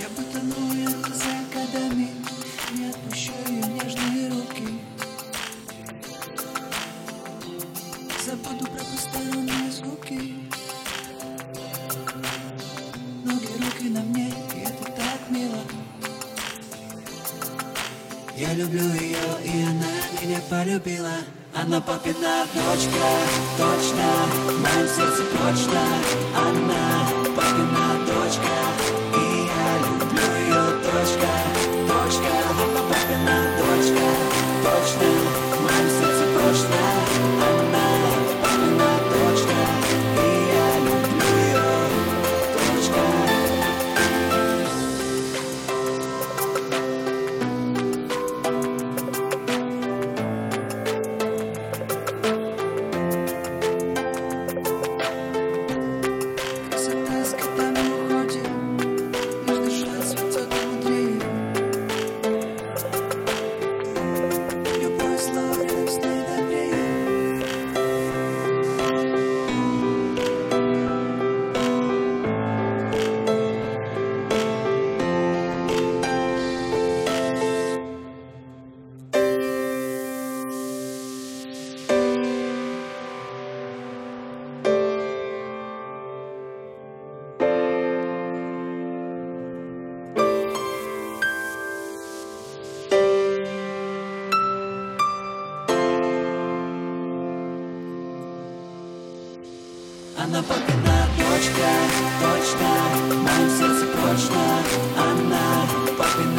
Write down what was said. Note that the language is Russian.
Я потону это за годами, не отпущу ее нежные руки. Забуду про посторонние звуки. Ноги, руки на мне, и это так мило. Я люблю ее, и она меня полюбила. Она папина дочка, точно, в моем сердце точно. Она папина дочка, и я люблю ее, точка, точка. Она папина дочка, точно, в моем сердце точно. Она папина дочка, и я люблю ее, точка. Красота с годами уходит, лишь душа цветет внутри. Любое слово рядом с ней добрее. Она папина дочка, точно, в моем сердце точно. Она папина